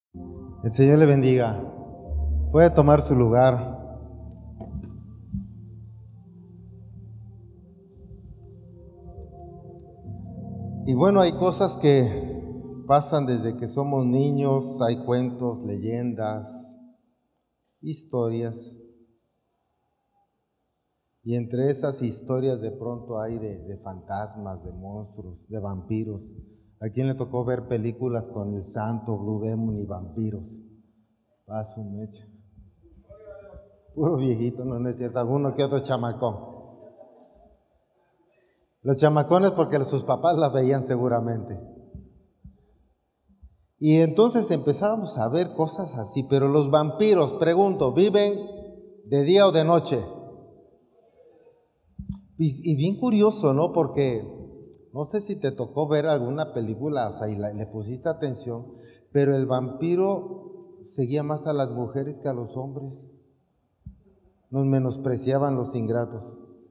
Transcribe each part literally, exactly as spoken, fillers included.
El Señor le bendiga. Puede tomar su lugar. Y bueno, hay cosas que pasan desde que somos niños, hay cuentos, leyendas, historias. Y entre esas historias de pronto hay de, de fantasmas, de monstruos, de vampiros. ¿A quién le tocó ver películas con el santo, Blue Demon y vampiros? Va su mecha. Puro viejito, no, no es cierto, alguno que otro chamacón. Los chamacones porque sus papás las veían seguramente. Y entonces empezábamos a ver cosas así, pero los vampiros, pregunto, ¿viven de día o de noche? Y, y bien curioso, ¿no? Porque no sé si te tocó ver alguna película, o sea, y la, le pusiste atención, pero el vampiro seguía más a las mujeres que a los hombres. Nos menospreciaban los ingratos.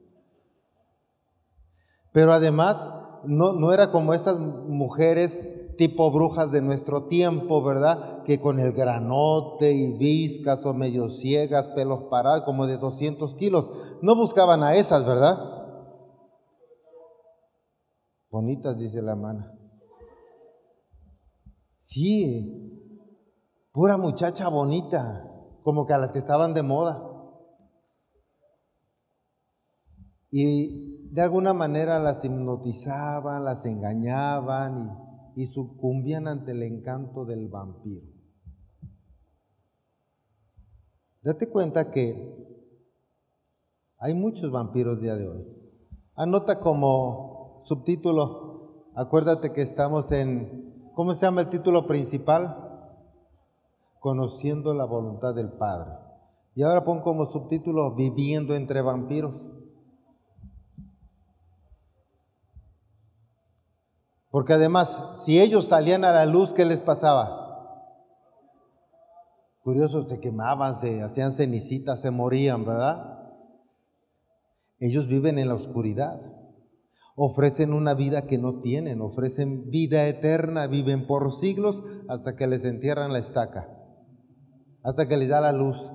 Pero además, no, no era como esas mujeres tipo brujas de nuestro tiempo, ¿verdad? Que con el granote y viscas o medio ciegas, pelos parados, como de doscientos kilos. No buscaban a esas, ¿verdad? Bonitas, dice la hermana. Sí, pura muchacha bonita, como que a las que estaban de moda. Y de alguna manera las hipnotizaban, las engañaban y, y sucumbían ante el encanto del vampiro. Date cuenta que hay muchos vampiros día de hoy. Anota como subtítulo, acuérdate que estamos en, ¿cómo se llama el título principal? Conociendo la voluntad del Padre. Y ahora pon como subtítulo, viviendo entre vampiros. Porque además, si ellos salían a la luz, ¿qué les pasaba? Curioso, se quemaban, se hacían cenicitas, se morían, ¿verdad? Ellos viven en la oscuridad, ofrecen una vida que no tienen, ofrecen vida eterna, viven por siglos hasta que les entierran la estaca, hasta que les da la luz.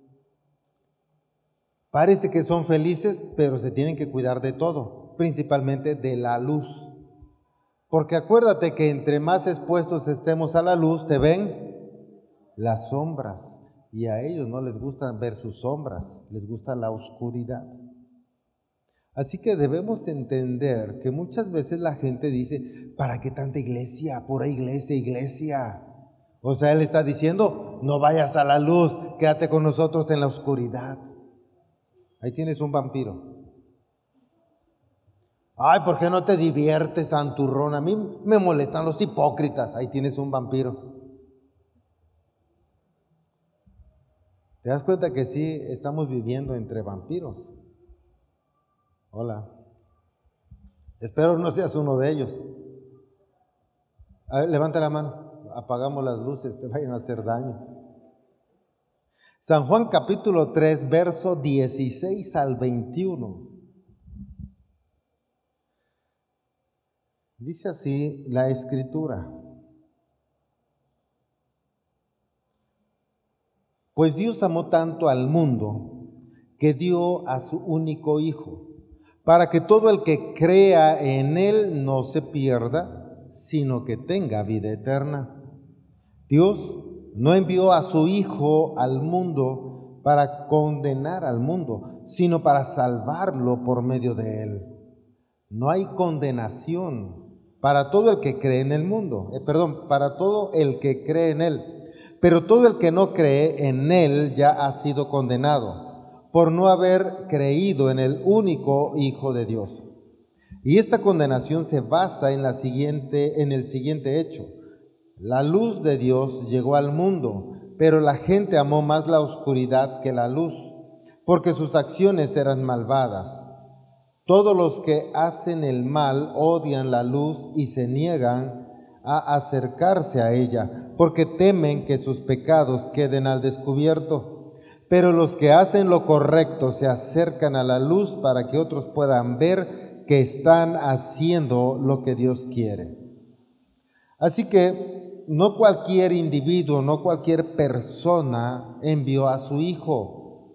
Parece que son felices, pero se tienen que cuidar de todo, principalmente de la luz. Porque acuérdate que entre más expuestos estemos a la luz, se ven las sombras. Y a ellos no les gusta ver sus sombras, les gusta la oscuridad. Así que debemos entender que muchas veces la gente dice, ¿para qué tanta iglesia? Pura iglesia, iglesia. O sea, él está diciendo, no vayas a la luz, quédate con nosotros en la oscuridad. Ahí tienes un vampiro. Ay, ¿por qué no te diviertes, santurrón? A mí me molestan los hipócritas. Ahí tienes un vampiro. ¿Te das cuenta que sí estamos viviendo entre vampiros? Hola. Espero no seas uno de ellos. A ver, levanta la mano. Apagamos las luces, te vayan a hacer daño. San Juan capítulo tres, verso dieciséis al veintiuno. Dice así la Escritura: pues Dios amó tanto al mundo que dio a su único Hijo, para que todo el que crea en Él no se pierda, sino que tenga vida eterna. Dios no envió a su Hijo al mundo para condenar al mundo, sino para salvarlo por medio de Él. No hay condenación para todo el que cree en el mundo, eh, perdón, para todo el que cree en Él. Pero todo el que no cree en Él ya ha sido condenado, por no haber creído en el único Hijo de Dios. Y esta condenación se basa en, la siguiente, en el siguiente hecho. La luz de Dios llegó al mundo, pero la gente amó más la oscuridad que la luz, porque sus acciones eran malvadas. Todos los que hacen el mal odian la luz y se niegan a acercarse a ella, porque temen que sus pecados queden al descubierto. Pero los que hacen lo correcto se acercan a la luz para que otros puedan ver que están haciendo lo que Dios quiere. Así que no cualquier individuo, no cualquier persona envió a su Hijo.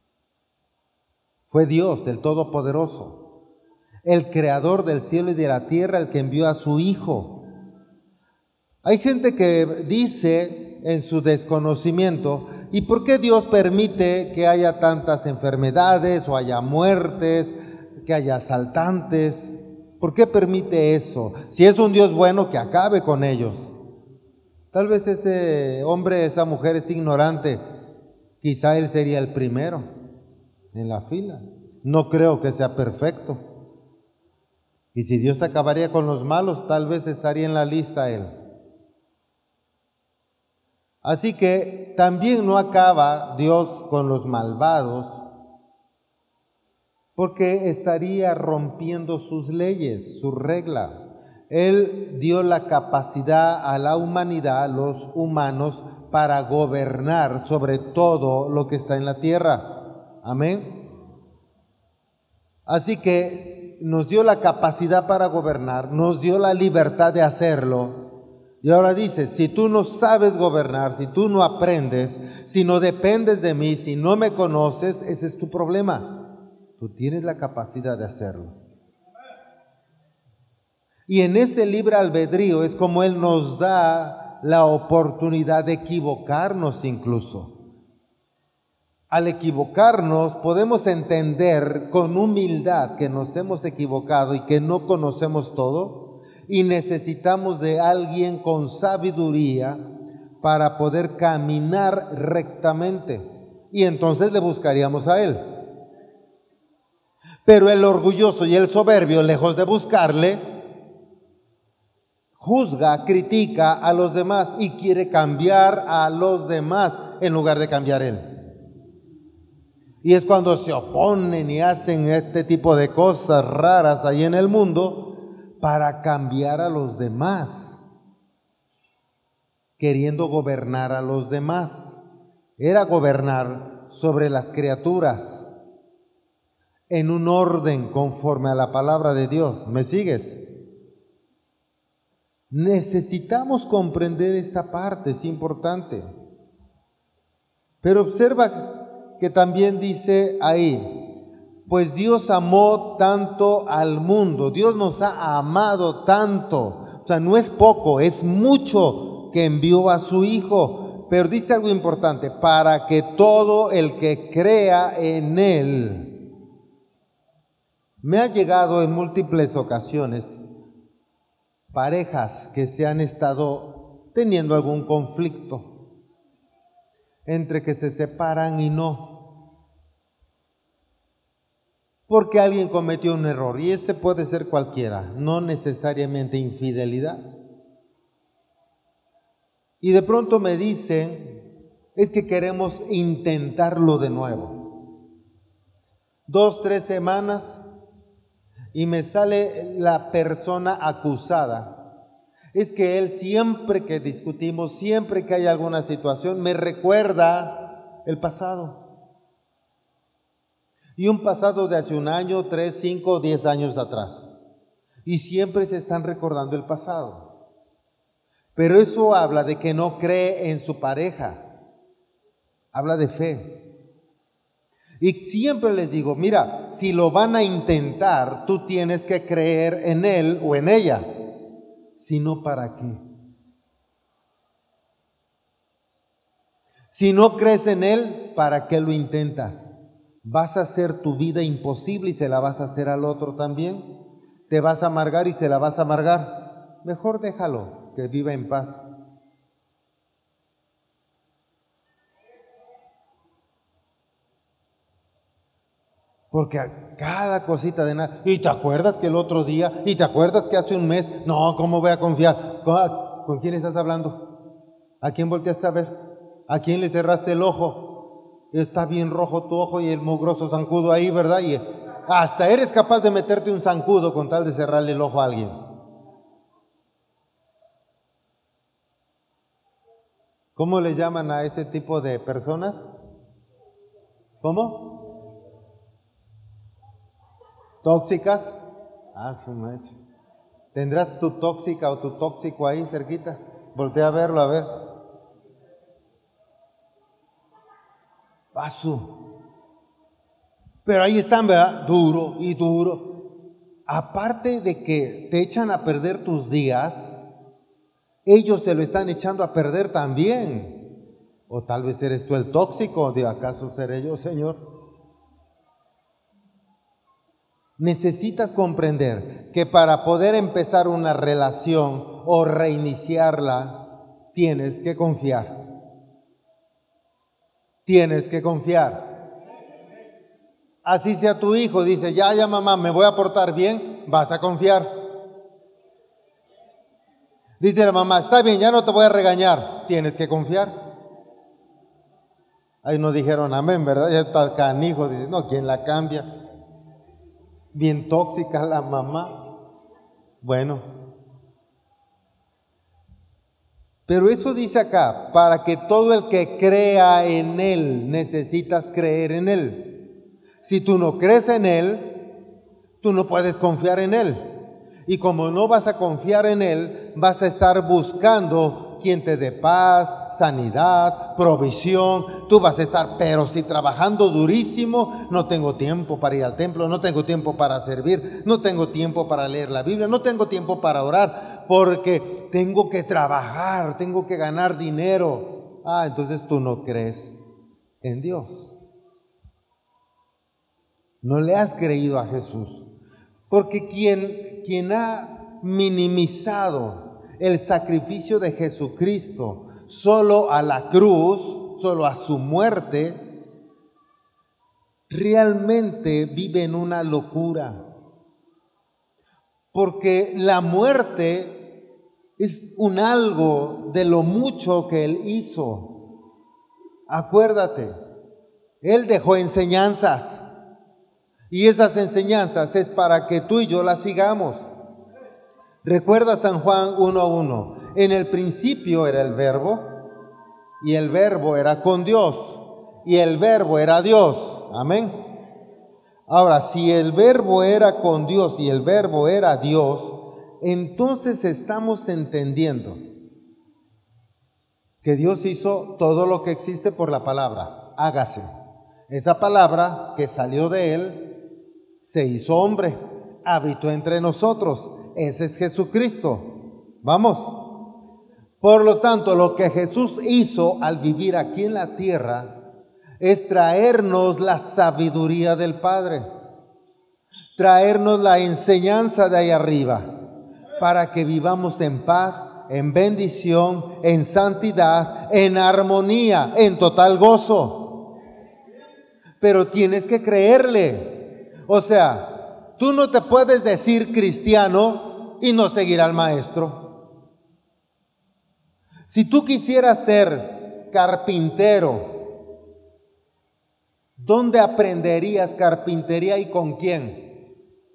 Fue Dios, el Todopoderoso, el Creador del cielo y de la tierra, el que envió a su Hijo. Hay gente que dice en su desconocimiento, ¿y por qué Dios permite que haya tantas enfermedades o haya muertes, que haya asaltantes? ¿Por qué permite eso? Si es un Dios bueno, que acabe con ellos. Tal vez ese hombre, esa mujer es ignorante. Quizá él sería el primero en la fila. No creo que sea perfecto. Y si Dios acabaría con los malos, tal vez estaría en la lista él. Así que también no acaba Dios con los malvados, porque estaría rompiendo sus leyes, su regla. Él dio la capacidad a la humanidad, a los humanos, para gobernar sobre todo lo que está en la tierra. Amén. Así que nos dio la capacidad para gobernar, nos dio la libertad de hacerlo. Y ahora dice, si tú no sabes gobernar, si tú no aprendes, si no dependes de mí, si no me conoces, ese es tu problema. Tú tienes la capacidad de hacerlo. Y en ese libre albedrío es como Él nos da la oportunidad de equivocarnos incluso. Al equivocarnos podemos entender con humildad que nos hemos equivocado y que no conocemos todo y necesitamos de alguien con sabiduría para poder caminar rectamente. Y entonces le buscaríamos a Él. Pero el orgulloso y el soberbio, lejos de buscarle, juzga, critica a los demás y quiere cambiar a los demás en lugar de cambiar él. Y es cuando se oponen y hacen este tipo de cosas raras ahí en el mundo para cambiar a los demás, queriendo gobernar a los demás. Era gobernar sobre las criaturas en un orden conforme a la palabra de Dios. ¿Me sigues? Necesitamos comprender esta parte, es importante. Pero observa que también dice ahí, pues Dios amó tanto al mundo, Dios nos ha amado tanto, o sea, no es poco, es mucho que envió a su Hijo. Pero dice algo importante, para que todo el que crea en Él. Me ha llegado en múltiples ocasiones parejas que se han estado teniendo algún conflicto entre que se separan y no, porque alguien cometió un error, y ese puede ser cualquiera, no necesariamente infidelidad. Y de pronto me dicen, es que queremos intentarlo de nuevo. Dos, tres semanas y me sale la persona acusada. Es que él siempre que discutimos, siempre que hay alguna situación, me recuerda el pasado. Y un pasado de hace un año, tres, cinco, diez años atrás. Y siempre se están recordando el pasado. Pero eso habla de que no cree en su pareja. Habla de fe. Y siempre les digo, mira, si lo van a intentar, tú tienes que creer en él o en ella. Si no, ¿para qué? Si no crees en él, ¿para qué lo intentas? Vas a hacer tu vida imposible y se la vas a hacer al otro también. Te vas a amargar y se la vas a amargar. Mejor déjalo, que viva en paz. Porque cada cosita de nada, y te acuerdas que el otro día, y te acuerdas que hace un mes, no, ¿cómo voy a confiar? ¿Con, ¿con quién estás hablando? ¿A quién volteaste a ver? ¿A quién le cerraste el ojo? Está bien rojo tu ojo y el mugroso zancudo ahí, ¿verdad? Y hasta eres capaz de meterte un zancudo con tal de cerrarle el ojo a alguien. ¿Cómo le llaman a ese tipo de personas? ¿Cómo? ¿Tóxicas? Ah, su mecha. ¿Tendrás tu tóxica o tu tóxico ahí cerquita? Voltea a verlo, a ver. Paso. Pero ahí están, ¿verdad? Duro y duro. Aparte de que te echan a perder tus días, ellos se lo están echando a perder también. O tal vez eres tú el tóxico, ¿de acaso seré yo, Señor? Necesitas comprender que para poder empezar una relación o reiniciarla, tienes que confiar. Tienes que confiar. Así sea tu hijo, dice, ya, ya mamá, me voy a portar bien, vas a confiar. Dice la mamá, está bien, ya no te voy a regañar, tienes que confiar. Ahí no dijeron amén, ¿verdad? Ya está canijo, dice, no, ¿quién la cambia? Bien tóxica la mamá. Bueno, pero eso dice acá, para que todo el que crea en Él, necesitas creer en Él. Si tú no crees en Él, tú no puedes confiar en Él. Y como no vas a confiar en Él, vas a estar buscando quien te dé paz, sanidad, provisión. Tú vas a estar, pero si trabajando durísimo, no tengo tiempo para ir al templo, no tengo tiempo para servir, no tengo tiempo para leer la Biblia, no tengo tiempo para orar, porque tengo que trabajar, tengo que ganar dinero. Ah, entonces tú no crees en Dios. No le has creído a Jesús. Porque quien, quien ha minimizado el sacrificio de Jesucristo solo a la cruz, solo a su muerte, realmente vive en una locura. Porque la muerte es un algo de lo mucho que Él hizo. Acuérdate, Él dejó enseñanzas. Y esas enseñanzas es para que tú y yo las sigamos. Recuerda San Juan uno uno. En el principio era el verbo, y el verbo era con Dios, y el verbo era Dios. Amén. Ahora, si el verbo era con Dios y el verbo era Dios, entonces estamos entendiendo que Dios hizo todo lo que existe por la palabra. Hágase. Esa palabra que salió de Él se hizo hombre, habitó entre nosotros. Ese es Jesucristo. Vamos. Por lo tanto, lo que Jesús hizo al vivir aquí en la tierra es traernos la sabiduría del Padre, traernos la enseñanza de ahí arriba, para que vivamos en paz, en bendición, en santidad, en armonía, en total gozo. Pero tienes que creerle. O sea, tú no te puedes decir cristiano y no seguir al maestro. Si tú quisieras ser carpintero, ¿dónde aprenderías carpintería y con quién?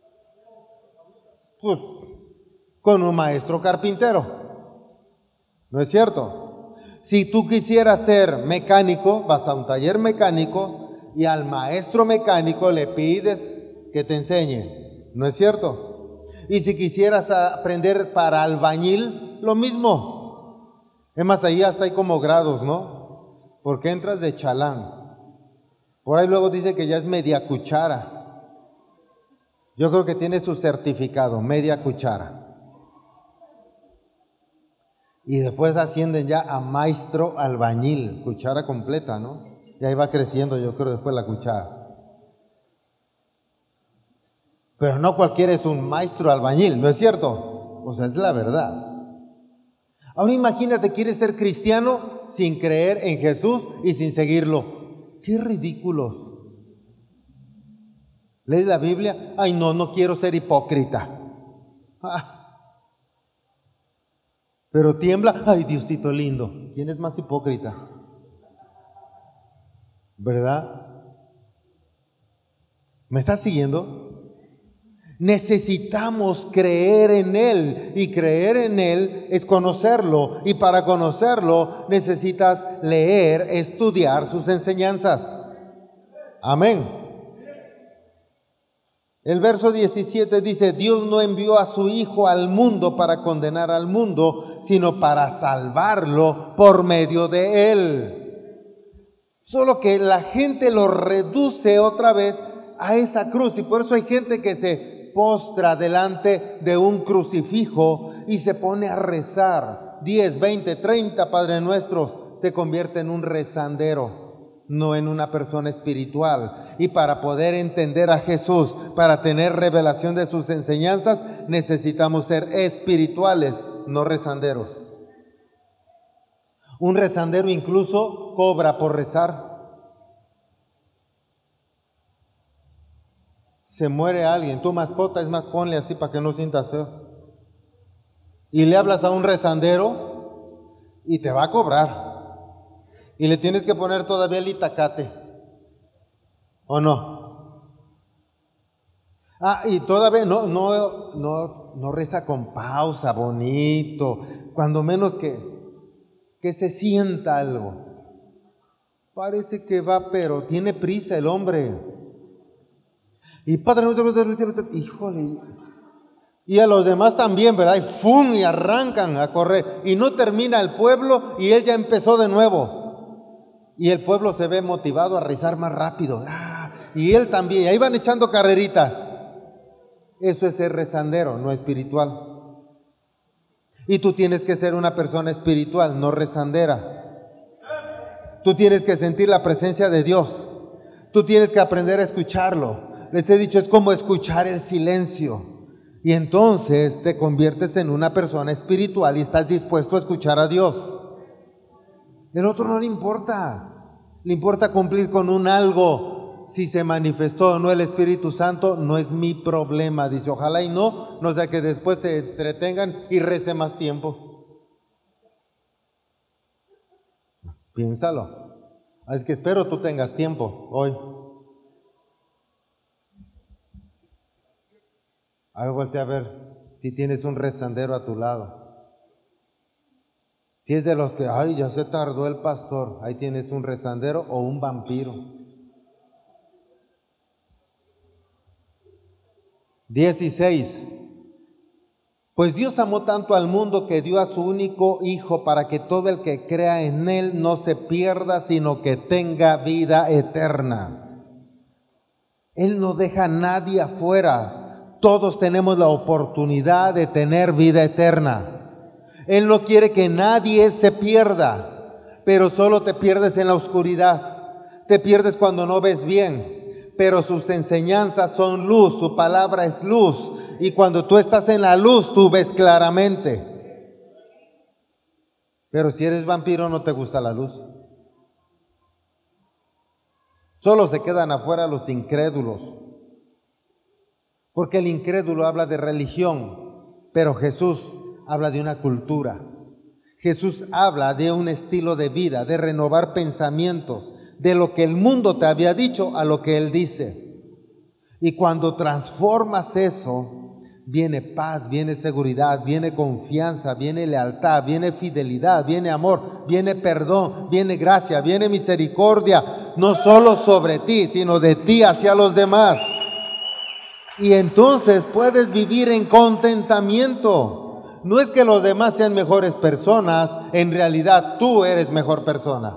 Pues con un maestro carpintero. ¿No es cierto? Si tú quisieras ser mecánico, vas a un taller mecánico y al maestro mecánico le pides que te enseñe, ¿no es cierto? Y si quisieras aprender para albañil, lo mismo. Es más, ahí hasta hay como grados, ¿no? Porque entras de chalán. Por ahí luego dice que ya es media cuchara. Yo creo que tiene su certificado, media cuchara. Y después ascienden ya a maestro albañil, cuchara completa, ¿no? Y ahí va creciendo, yo creo, después la cuchara. Pero no cualquiera es un maestro albañil, ¿no es cierto? O sea, es la verdad. Ahora imagínate, quieres ser cristiano sin creer en Jesús y sin seguirlo. ¡Qué ridículos! ¿Lees la Biblia? Ay, no, no quiero ser hipócrita. Ah. Pero tiembla, ay, Diosito lindo. ¿Quién es más hipócrita? ¿Verdad? ¿Me estás siguiendo? Necesitamos creer en Él, y creer en Él es conocerlo, y para conocerlo necesitas leer, estudiar sus enseñanzas. Amén. El verso diecisiete dice, Dios no envió a su Hijo al mundo para condenar al mundo, sino para salvarlo por medio de él. Solo que la gente lo reduce otra vez a esa cruz, y por eso hay gente que se postra delante de un crucifijo y se pone a rezar. diez, veinte, treinta Padre Nuestros, se convierte en un rezandero, no en una persona espiritual. Y para poder entender a Jesús, para tener revelación de sus enseñanzas, necesitamos ser espirituales, no rezanderos. Un rezandero incluso cobra por rezar. Se muere alguien, tu mascota, es más, ponle así para que no sientas feo. Y le hablas a un rezandero y te va a cobrar. Y le tienes que poner todavía el itacate, ¿o no? Ah, y todavía no, no, no, no reza con pausa, bonito, cuando menos que, que se sienta algo. Parece que va, pero tiene prisa el hombre. Y Padre Nuestro, híjole, y a los demás también, ¿verdad? Y ¡fum! Y arrancan a correr. Y no termina el pueblo y él ya empezó de nuevo. Y el pueblo se ve motivado a rezar más rápido. ¡Ah! Y él también. Y ahí van echando carreritas. Eso es ser rezandero, no espiritual. Y tú tienes que ser una persona espiritual, no rezandera. Tú tienes que sentir la presencia de Dios. Tú tienes que aprender a escucharlo. Les he dicho, es como escuchar el silencio. Y entonces te conviertes en una persona espiritual y estás dispuesto a escuchar a Dios. El otro no le importa. Le importa cumplir con un algo. Si se manifestó o no el Espíritu Santo, no es mi problema. Dice, ojalá y no, no sea que después se entretengan y rece más tiempo. Piénsalo. Es que espero tú tengas tiempo hoy. A ver, voltea a ver si tienes un rezandero a tu lado. Si es de los que, ay, ya se tardó el pastor, ahí tienes un rezandero o un vampiro. dieciséis. Pues Dios amó tanto al mundo que dio a su único Hijo para que todo el que crea en Él no se pierda, sino que tenga vida eterna. Él no deja a nadie afuera. Todos tenemos la oportunidad de tener vida eterna. Él no quiere que nadie se pierda, pero solo te pierdes en la oscuridad. Te pierdes cuando no ves bien, pero sus enseñanzas son luz, su palabra es luz. Y cuando tú estás en la luz, tú ves claramente. Pero si eres vampiro, no te gusta la luz. Solo se quedan afuera los incrédulos. Porque el incrédulo habla de religión, pero Jesús habla de una cultura. Jesús habla de un estilo de vida, de renovar pensamientos, de lo que el mundo te había dicho a lo que Él dice. Y cuando transformas eso, viene paz, viene seguridad, viene confianza, viene lealtad, viene fidelidad, viene amor, viene perdón, viene gracia, viene misericordia, no solo sobre ti, sino de ti hacia los demás. Y entonces puedes vivir en contentamiento. No es que los demás sean mejores personas, en realidad tú eres mejor persona.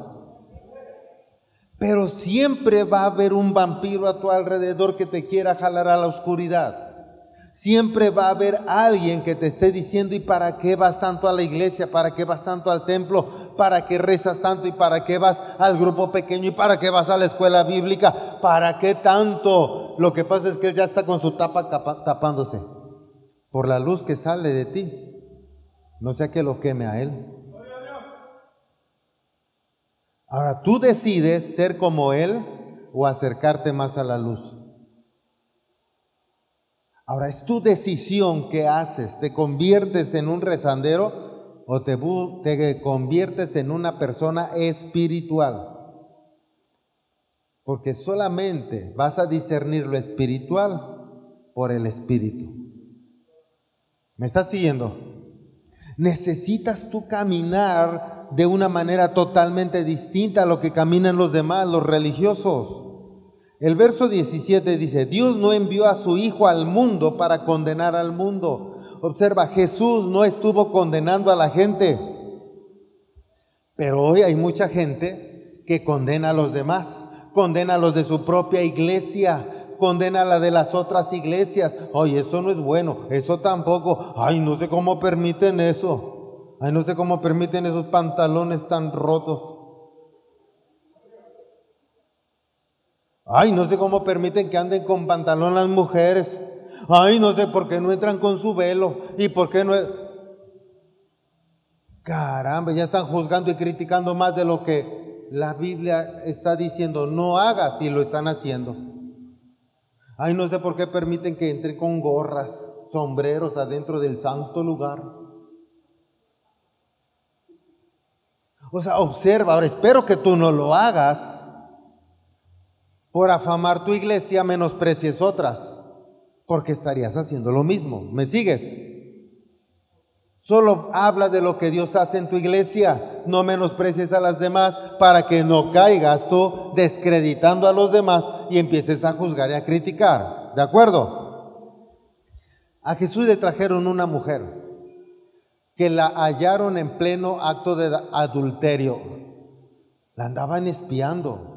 Pero siempre va a haber un vampiro a tu alrededor que te quiera jalar a la oscuridad. Siempre va a haber alguien que te esté diciendo, ¿y para qué vas tanto a la iglesia? ¿Para qué vas tanto al templo? ¿Para qué rezas tanto? ¿Y para qué vas al grupo pequeño? ¿Y para qué vas a la escuela bíblica? ¿Para qué tanto? Lo que pasa es que él ya está con su tapa tapándose por la luz que sale de ti. No sea que lo queme a él. Ahora tú decides ser como él o acercarte más a la luz. Ahora es tu decisión qué haces. ¿Te conviertes en un rezandero o te, te conviertes en una persona espiritual? Porque solamente vas a discernir lo espiritual por el Espíritu. ¿Me estás siguiendo? Necesitas tú caminar de una manera totalmente distinta a lo que caminan los demás, los religiosos. El verso diecisiete dice, Dios no envió a su Hijo al mundo para condenar al mundo. Observa, Jesús no estuvo condenando a la gente, pero hoy hay mucha gente que condena a los demás, condena a los de su propia iglesia, condena a la de las otras iglesias. Oye, eso no es bueno, eso tampoco. Ay, no sé cómo permiten eso. Ay, no sé cómo permiten esos pantalones tan rotos. Ay, no sé cómo permiten que anden con pantalón las mujeres. Ay, no sé por qué no entran con su velo. ¿Y por qué no? Caramba, ya están juzgando y criticando más de lo que la Biblia está diciendo. No hagas, y lo están haciendo. Ay, no sé por qué permiten que entren con gorras, sombreros adentro del santo lugar. O sea, observa, ahora espero que tú no lo hagas. Por afamar tu iglesia, menosprecies otras, porque estarías haciendo lo mismo. ¿Me sigues? Solo habla de lo que Dios hace en tu iglesia, no menosprecies a las demás, para que no caigas tú descreditando a los demás y empieces a juzgar y a criticar. ¿De acuerdo? A Jesús le trajeron una mujer que la hallaron en pleno acto de adulterio. La andaban espiando.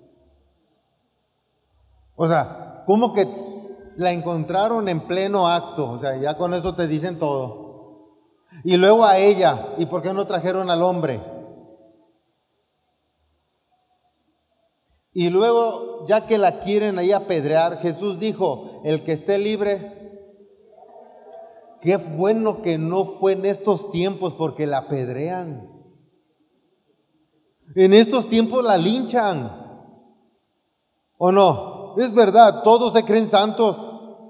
O sea, ¿cómo que la encontraron en pleno acto? O sea, ya con eso te dicen todo. Y luego a ella, ¿y por qué no trajeron al hombre? Y luego, ya que la quieren ahí apedrear, Jesús dijo, el que esté libre. Qué bueno que no fue en estos tiempos, porque la apedrean. En estos tiempos la linchan. ¿O no? Es verdad, todos se creen santos.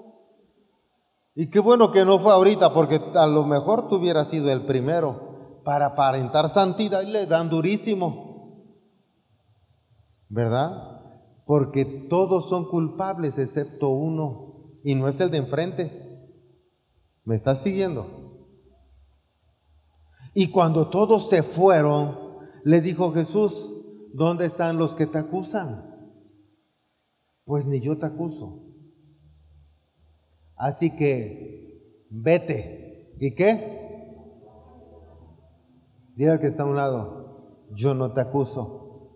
Y qué bueno que no fue ahorita, porque a lo mejor tú hubieras sido el primero. Para aparentar santidad y le dan durísimo. ¿Verdad? Porque todos son culpables excepto uno, y no es el de enfrente. ¿Me estás siguiendo? Y cuando todos se fueron, le dijo Jesús, ¿dónde están los que te acusan? Pues ni yo te acuso. Así que vete. ¿Y qué? Dile al que está a un lado, yo no te acuso.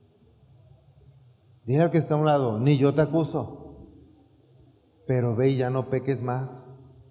Dile al que está a un lado, ni yo te acuso. Pero ve y ya no peques más.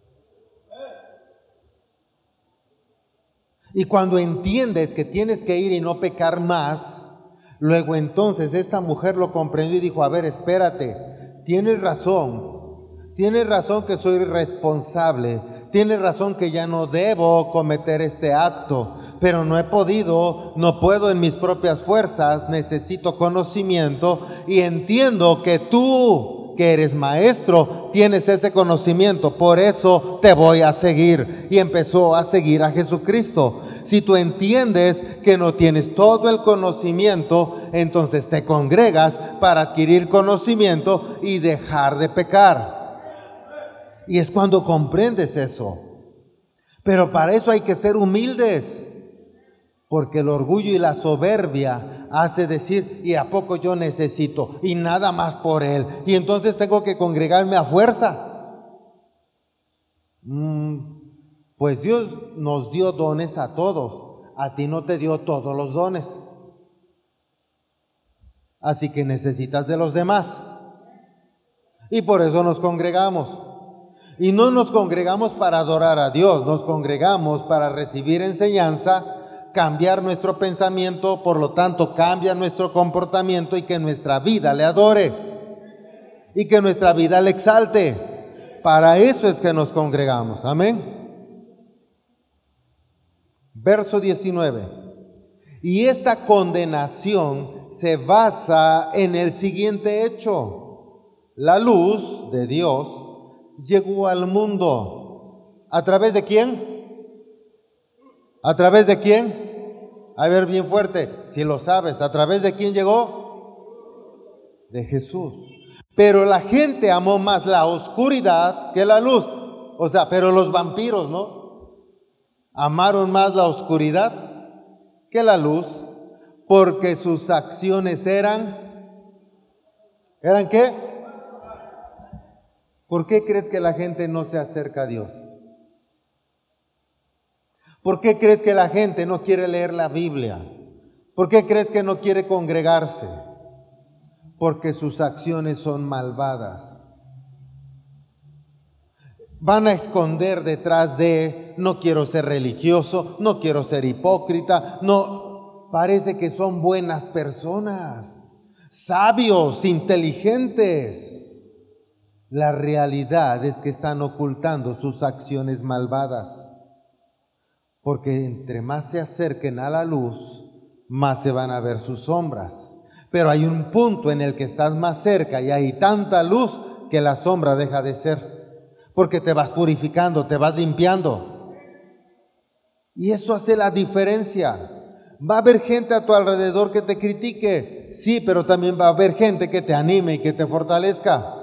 Y cuando entiendes que tienes que ir y no pecar más, luego entonces esta mujer lo comprendió y dijo, a ver, espérate, tienes razón, tienes razón que soy responsable, tienes razón que ya no debo cometer este acto, pero no he podido, no puedo en mis propias fuerzas, necesito conocimiento y entiendo que tú, que eres maestro, tienes ese conocimiento, por eso te voy a seguir. Y empezó a seguir a Jesucristo. Si tú entiendes que no tienes todo el conocimiento, entonces te congregas para adquirir conocimiento y dejar de pecar. Y es cuando comprendes eso. Pero para eso hay que ser humildes, porque el orgullo y la soberbia hace decir, ¿y a poco yo necesito? Y nada más por él. Y entonces tengo que congregarme a fuerza. Mm, pues Dios nos dio dones a todos. A ti no te dio todos los dones. Así que necesitas de los demás. Y por eso nos congregamos. Y no nos congregamos para adorar a Dios, nos congregamos para recibir enseñanza, cambiar nuestro pensamiento, por lo tanto cambia nuestro comportamiento y que nuestra vida le adore y que nuestra vida le exalte. Para eso es que nos congregamos. Amén. Verso diecinueve. Y esta condenación se basa en el siguiente hecho. La luz de Dios llegó al mundo. ¿A través de quién? ¿A través de quién? A ver, bien fuerte, si lo sabes, ¿a través de quién llegó? De Jesús. Pero la gente amó más la oscuridad que la luz. O sea, pero los vampiros, ¿no? Amaron más la oscuridad que la luz, porque sus acciones eran, ¿Eran qué? ¿Por qué crees que la gente no se acerca a Dios? ¿Por qué crees que la gente no quiere leer la Biblia? ¿Por qué crees que no quiere congregarse? Porque sus acciones son malvadas. Van a esconder detrás de, no quiero ser religioso, no quiero ser hipócrita, no, parece que son buenas personas, sabios, inteligentes. La realidad es que están ocultando sus acciones malvadas, porque entre más se acerquen a la luz, más se van a ver sus sombras. Pero hay un punto en el que estás más cerca y hay tanta luz que la sombra deja de ser. Porque te vas purificando, te vas limpiando. Y eso hace la diferencia. Va a haber gente a tu alrededor que te critique, sí, pero también va a haber gente que te anime y que te fortalezca.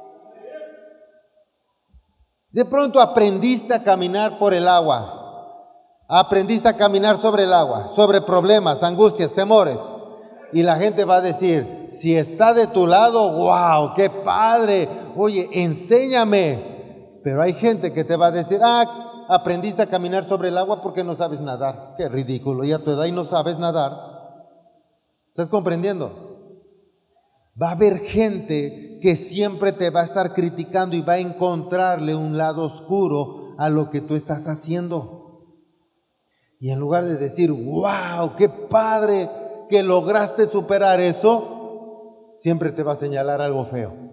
De pronto aprendiste a caminar por el agua, aprendiste a caminar sobre el agua, sobre problemas, angustias, temores. Y la gente va a decir, si está de tu lado, wow, qué padre, oye, enséñame. Pero hay gente que te va a decir, ah, aprendiste a caminar sobre el agua porque no sabes nadar. Qué ridículo, y a tu edad y no sabes nadar. ¿Estás comprendiendo? Va a haber gente que siempre te va a estar criticando y va a encontrarle un lado oscuro a lo que tú estás haciendo. Y en lugar de decir, wow, qué padre que lograste superar eso, siempre te va a señalar algo feo.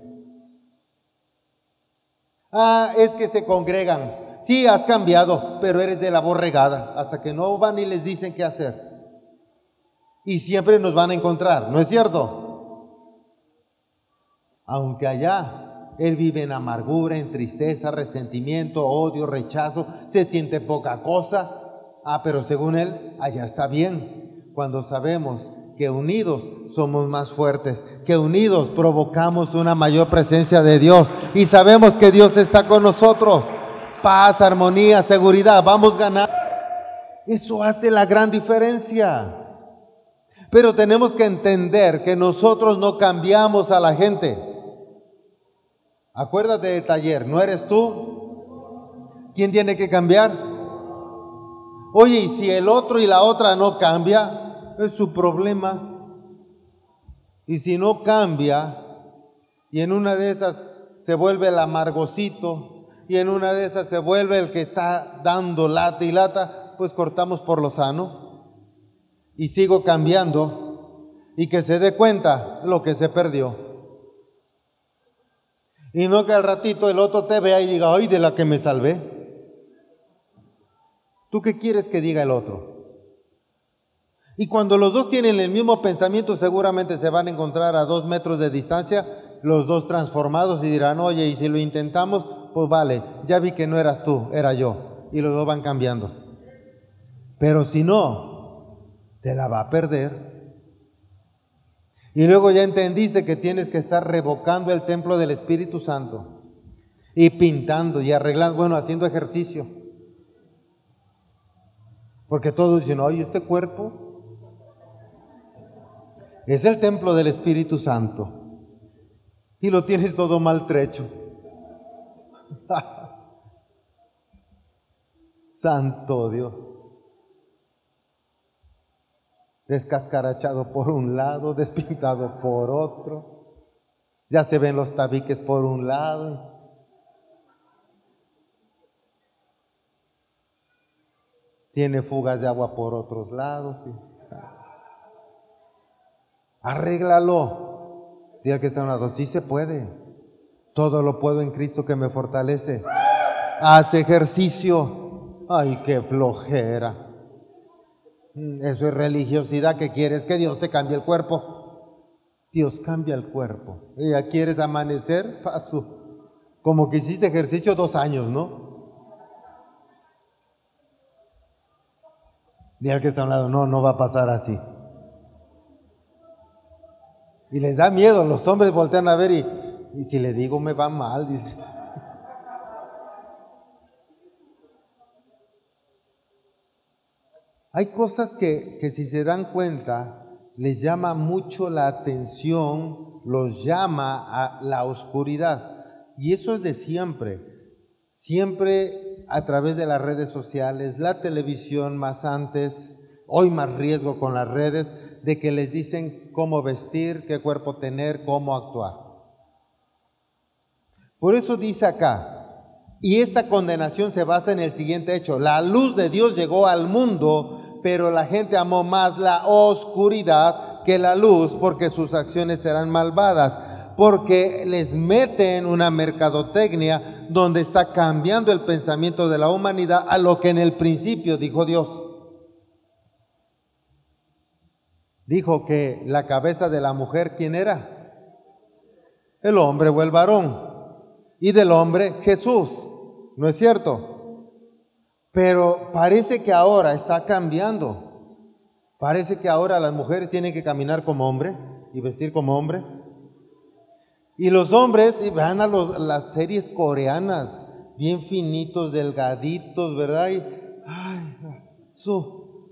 Ah, es que se congregan. Sí, has cambiado, pero eres de la borregada. Hasta que no van y les dicen qué hacer. Y siempre nos van a encontrar, ¿no es cierto? Aunque allá él vive en amargura, en tristeza, resentimiento, odio, rechazo, se siente poca cosa. Ah, pero según él, allá está bien. Cuando sabemos que unidos somos más fuertes, que unidos provocamos una mayor presencia de Dios y sabemos que Dios está con nosotros. Paz, armonía, seguridad, vamos ganando. Eso hace la gran diferencia. Pero tenemos que entender que nosotros no cambiamos a la gente. Acuérdate de taller, ¿no eres tú? ¿Quién tiene que cambiar? Oye, y si el otro y la otra no cambia, es su problema. Y si no cambia, y en una de esas se vuelve el amargosito, y en una de esas se vuelve el que está dando lata y lata, pues cortamos por lo sano y sigo cambiando y que se dé cuenta lo que se perdió. Y no que al ratito el otro te vea y diga, ay, de la que me salvé. ¿Tú qué quieres que diga el otro? Y cuando los dos tienen el mismo pensamiento, seguramente se van a encontrar a dos metros de distancia, los dos transformados, y dirán, oye, y si lo intentamos, pues vale, ya vi que no eras tú, era yo. Y los dos van cambiando. Pero si no, se la va a perder. Y luego ya entendiste que tienes que estar revocando el templo del Espíritu Santo y pintando y arreglando, bueno, haciendo ejercicio. Porque todos dicen, oye, este cuerpo es el templo del Espíritu Santo y lo tienes todo maltrecho. Santo Dios. Descascarachado por un lado, despintado por otro. Ya se ven los tabiques por un lado. Tiene fugas de agua por otros lados. ¿Sí? O sea, arréglalo. Dile al que está a un lado, sí se puede. Todo lo puedo en Cristo que me fortalece. Haz ejercicio. Ay, qué flojera. Eso es religiosidad. ¿Qué quieres? Que Dios te cambie el cuerpo. Dios cambia el cuerpo. ¿Y ya quieres amanecer? Paso. Como que hiciste ejercicio dos años, ¿no? Dile al que está a un lado, no, no va a pasar así. Y les da miedo, los hombres voltean a ver y, y si le digo me va mal, dice. Hay cosas que, que si se dan cuenta, les llama mucho la atención los llama a la oscuridad. Y eso es de siempre. Siempre a través de las redes sociales, la televisión más antes, hoy más riesgo con las redes, de que les dicen cómo vestir, qué cuerpo tener, cómo actuar. Por eso dice acá, y esta condenación se basa en el siguiente hecho: la luz de Dios llegó al mundo, pero la gente amó más la oscuridad que la luz, porque sus acciones serán malvadas, porque les meten una mercadotecnia donde está cambiando el pensamiento de la humanidad a lo que en el principio dijo Dios. Dijo que la cabeza de la mujer, ¿quién era? El hombre o el varón. Y del hombre, Jesús. ¿No es cierto? Pero parece que ahora está cambiando. Parece que ahora las mujeres tienen que caminar como hombre y vestir como hombre. Y los hombres, y vean a los, las series coreanas, bien finitos, delgaditos, ¿verdad? Y, ay, su.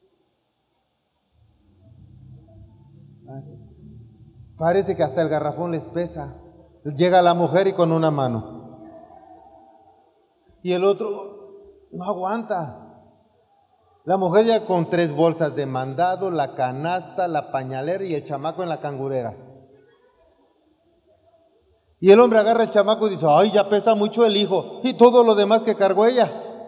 Parece que hasta el garrafón les pesa. Llega la mujer y con una mano. Y el otro no aguanta. La mujer ya con tres bolsas de mandado, la canasta, la pañalera y el chamaco en la cangurera. Y el hombre agarra el chamaco y dice, ay, ya pesa mucho el hijo. Y todo lo demás que cargó ella.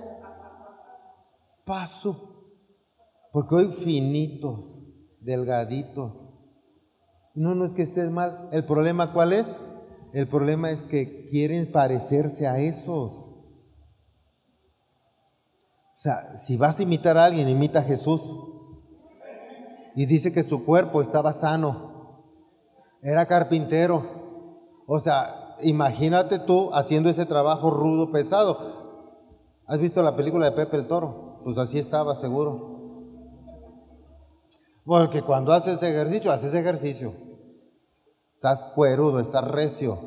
Paso. Porque hoy finitos, delgaditos. No, no es que estés mal. ¿El problema cuál es? El problema es que quieren parecerse a esos. O sea, si vas a imitar a alguien, imita a Jesús. Y dice que su cuerpo estaba sano. Era carpintero. O sea, imagínate tú haciendo ese trabajo rudo, pesado. ¿Has visto la película de Pepe el Toro? Pues así estaba seguro. Porque cuando haces ejercicio, haces ejercicio. Estás cuerudo, estás recio.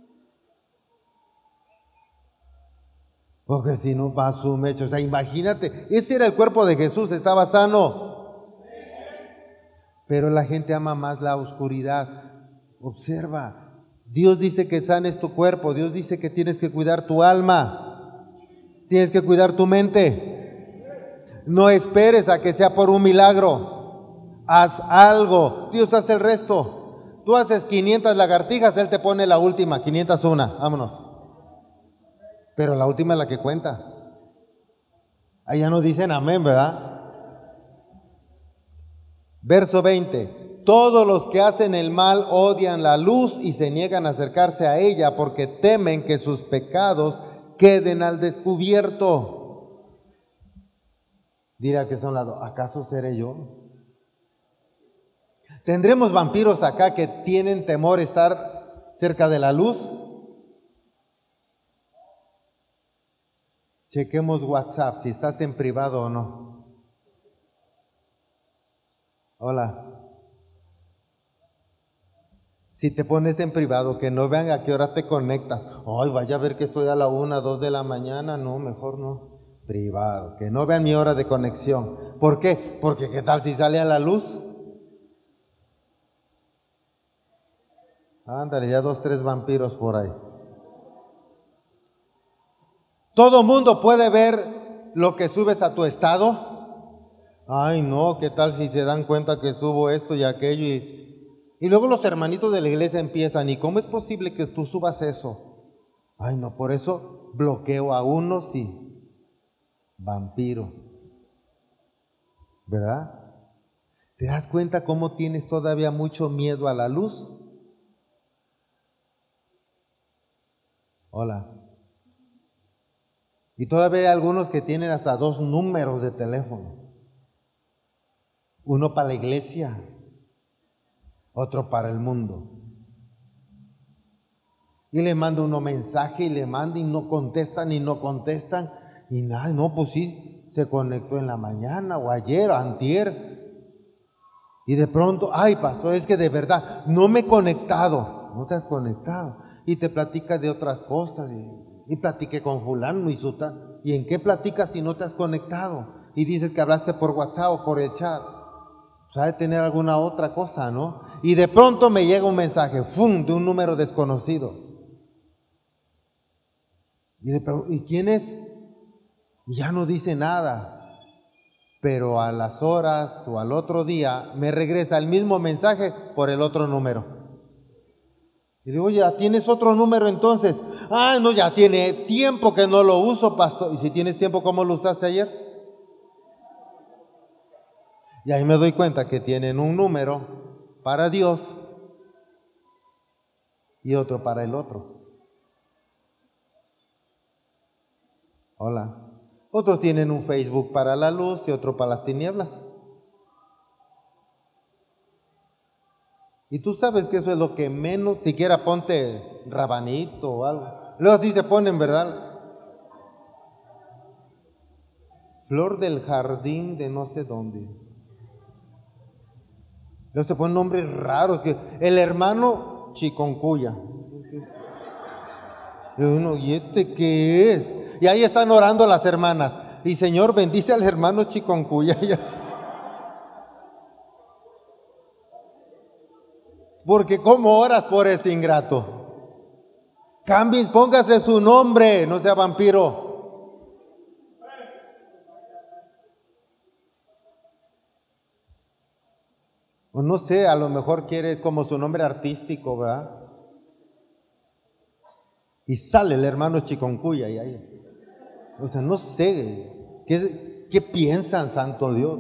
Porque si no va a su mecho. O sea, imagínate, ese era el cuerpo de Jesús, estaba sano. Pero la gente ama más la oscuridad. Observa, Dios dice que sanes tu cuerpo, Dios dice que tienes que cuidar tu alma, tienes que cuidar tu mente. No esperes a que sea por un milagro. Haz algo, Dios hace el resto. Tú haces quinientas lagartijas, Él te pone la última, quinientas una, vámonos. Pero la última es la que cuenta. Allá no dicen amén, ¿verdad? Verso veinte. Todos los que hacen el mal odian la luz y se niegan a acercarse a ella porque temen que sus pecados queden al descubierto. Dirá al que está a un lado, ¿acaso seré yo? ¿Tendremos vampiros acá que tienen temor a estar cerca de la luz? Chequemos WhatsApp, si estás en privado o no. Hola. Si te pones en privado, que no vean a qué hora te conectas. Ay, vaya a ver que estoy a la una, dos de la mañana. No, mejor no. Privado, que no vean mi hora de conexión. ¿Por qué? Porque ¿qué tal si sale a la luz? Ándale, ya dos, tres vampiros por ahí. ¿Todo mundo puede ver lo que subes a tu estado? Ay, no, ¿qué tal si se dan cuenta que subo esto y aquello? Y, y luego los hermanitos de la iglesia empiezan, ¿y cómo es posible que tú subas eso? Ay, no, por eso bloqueo a unos y vampiro. ¿Verdad? ¿Te das cuenta cómo tienes todavía mucho miedo a la luz? Hola. Y todavía hay algunos que tienen hasta dos números de teléfono. Uno para la iglesia, otro para el mundo. Y le manda uno mensaje y le manda y no contestan y no contestan. Y nada, no, pues sí, se conectó en la mañana o ayer o antier. Y de pronto, ay pastor, es que de verdad no me he conectado. No te has conectado. Y te platica de otras cosas y... Y platiqué con fulano y sutano. ¿Y en qué platicas si no te has conectado? Y dices que hablaste por WhatsApp o por el chat. Pues ha de tener alguna otra cosa, ¿no? Y de pronto me llega un mensaje, ¡fum!, de un número desconocido. Y le pregunto, ¿y quién es? Y ya no dice nada. Pero a las horas o al otro día me regresa el mismo mensaje por el otro número. Y digo, oye, ¿tienes otro número entonces? Ah, no, ya tiene tiempo que no lo uso, pastor. Y si tienes tiempo, ¿cómo lo usaste ayer? Y ahí me doy cuenta que tienen un número para Dios y otro para el otro. Hola. Otros tienen un Facebook para la luz y otro para las tinieblas. Y tú sabes que eso es lo que menos, siquiera ponte rabanito o algo. Luego así se ponen, ¿verdad? Flor del jardín de no sé dónde. Luego se ponen nombres raros, que el hermano Chiconcuya. Y uno, ¿y este qué es? Y ahí están orando las hermanas. Y Señor, bendice al hermano Chiconcuya. Porque ¿cómo oras por ese ingrato? Cambie, póngase su nombre, no sea vampiro. O no sé, a lo mejor quieres como su nombre artístico, ¿verdad? Y sale el hermano Chiconcuya y ahí. O sea, no sé, ¿qué, qué piensan, santo Dios?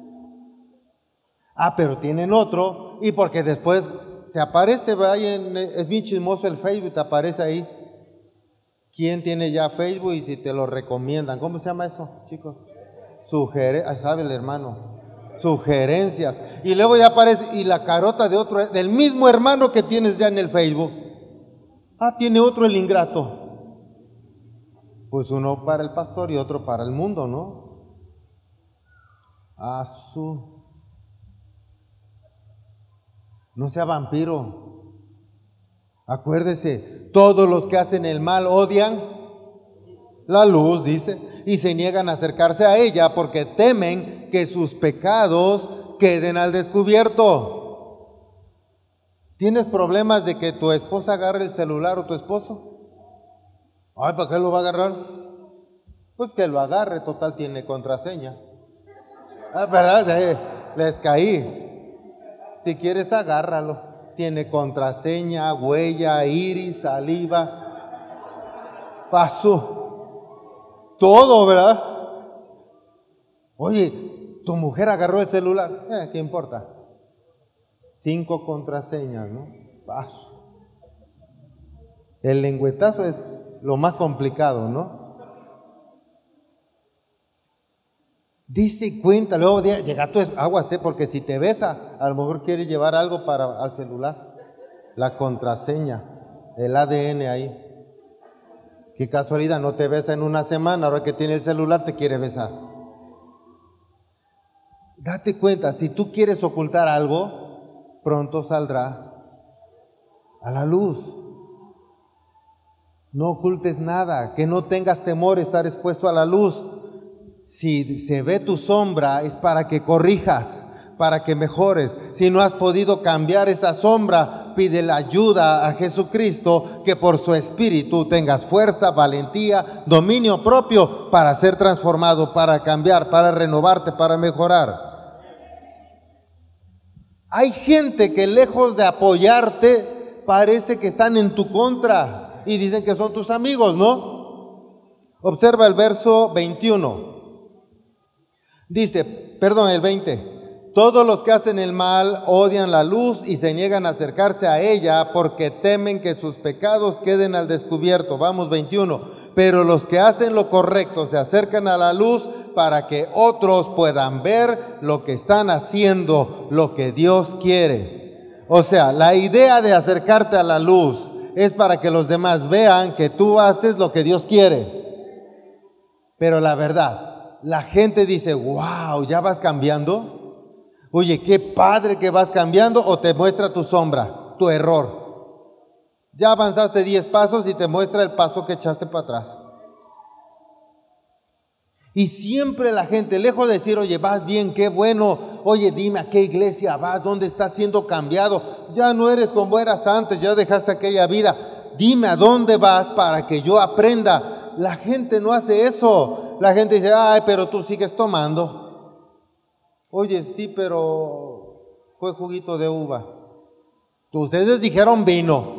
Ah, pero tienen otro, y porque después te aparece, ahí en, es bien chismoso el Facebook, te aparece ahí. ¿Quién tiene ya Facebook y si te lo recomiendan? ¿Cómo se llama eso, chicos? Sugerencias, sabe el hermano. Sugerencias. Y luego ya aparece, y la carota de otro, del mismo hermano que tienes ya en el Facebook. Ah, tiene otro el ingrato. Pues uno para el pastor y otro para el mundo, ¿no? Ah, su. No sea vampiro. Acuérdese, todos los que hacen el mal odian la luz, dice, y se niegan a acercarse a ella porque temen que sus pecados queden al descubierto. ¿Tienes problemas de que tu esposa agarre el celular o tu esposo? Ay, ¿para qué lo va a agarrar? Pues que lo agarre, total tiene contraseña. Ah, ¿verdad? Sí, les caí. Si quieres, agárralo. Tiene contraseña, huella, iris, saliva, paso, todo, ¿verdad? Oye, tu mujer agarró el celular. Eh, ¿qué importa? Cinco contraseñas, ¿no? Paso. El lengüetazo es lo más complicado, ¿no? Dice cuenta, luego llega tu aguas, ¿eh? Porque si te besa, a lo mejor quiere llevar algo para al celular. La contraseña, el A D N ahí. Qué casualidad, no te besa en una semana, ahora que tiene el celular te quiere besar. Date cuenta, si tú quieres ocultar algo, pronto saldrá a la luz. No ocultes nada, que no tengas temor de estar expuesto a la luz. Si se ve tu sombra es para que corrijas, para que mejores. Si no has podido cambiar esa sombra, pide la ayuda a Jesucristo, que por su Espíritu tengas fuerza, valentía, dominio propio para ser transformado, para cambiar, para renovarte, para mejorar. Hay gente que lejos de apoyarte, parece que están en tu contra y dicen que son tus amigos, ¿no? Observa el verso veintiuno. Dice, perdón, el veinte. Todos los que hacen el mal odian la luz y se niegan a acercarse a ella porque temen que sus pecados queden al descubierto. Vamos, veintiuno. Pero los que hacen lo correcto se acercan a la luz para que otros puedan ver lo que están haciendo, lo que Dios quiere. O sea, la idea de acercarte a la luz es para que los demás vean que tú haces lo que Dios quiere. Pero la verdad, la gente dice, wow, ¿ya vas cambiando? Oye, qué padre que vas cambiando, o te muestra tu sombra, tu error. Ya avanzaste diez pasos y te muestra el paso que echaste para atrás. Y siempre la gente, lejos de decir, oye, vas bien, qué bueno, oye, dime a qué iglesia vas, dónde estás siendo cambiado, ya no eres como eras antes, ya dejaste aquella vida, dime a dónde vas para que yo aprenda. La gente no hace eso. La gente dice, ay, pero tú sigues tomando. Oye, sí, pero fue juguito de uva. Ustedes dijeron vino.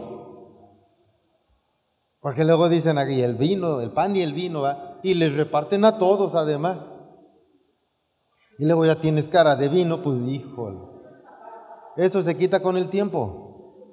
Porque luego dicen aquí el vino, el pan y el vino, ¿va? Y les reparten a todos además. Y luego ya tienes cara de vino, pues híjole. Eso se quita con el tiempo.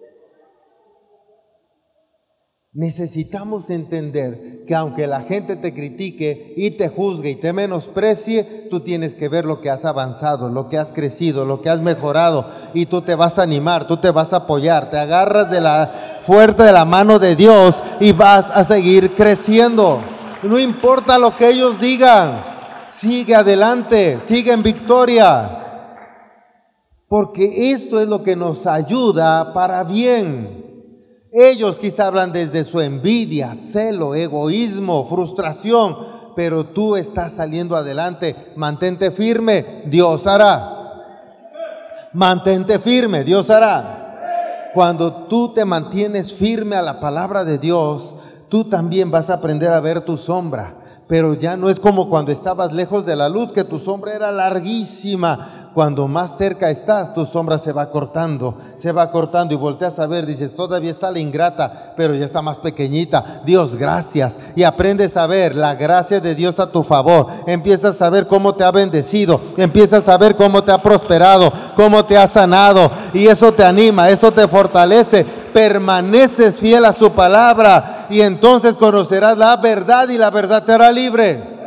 Necesitamos entender que aunque la gente te critique y te juzgue y te menosprecie, tú tienes que ver lo que has avanzado, lo que has crecido, lo que has mejorado, y tú te vas a animar, tú te vas a apoyar, te agarras de la fuerte de la mano de Dios y vas a seguir creciendo. No importa lo que ellos digan, sigue adelante, sigue en victoria, porque esto es lo que nos ayuda para bien. Ellos quizá hablan desde su envidia, celo, egoísmo, frustración, pero tú estás saliendo adelante. Mantente firme, Dios hará. Mantente firme, Dios hará. Cuando tú te mantienes firme a la palabra de Dios, tú también vas a aprender a ver tu sombra. Pero ya no es como cuando estabas lejos de la luz, que tu sombra era larguísima. Cuando más cerca estás, tu sombra se va cortando, se va cortando y volteas a ver, dices, todavía está la ingrata, pero ya está más pequeñita. Dios, gracias. Y aprendes a ver la gracia de Dios a tu favor. Empiezas a ver cómo te ha bendecido, empiezas a ver cómo te ha prosperado, cómo te ha sanado. Y eso te anima, eso te fortalece. Permaneces fiel a su palabra y entonces conocerás la verdad y la verdad te hará libre.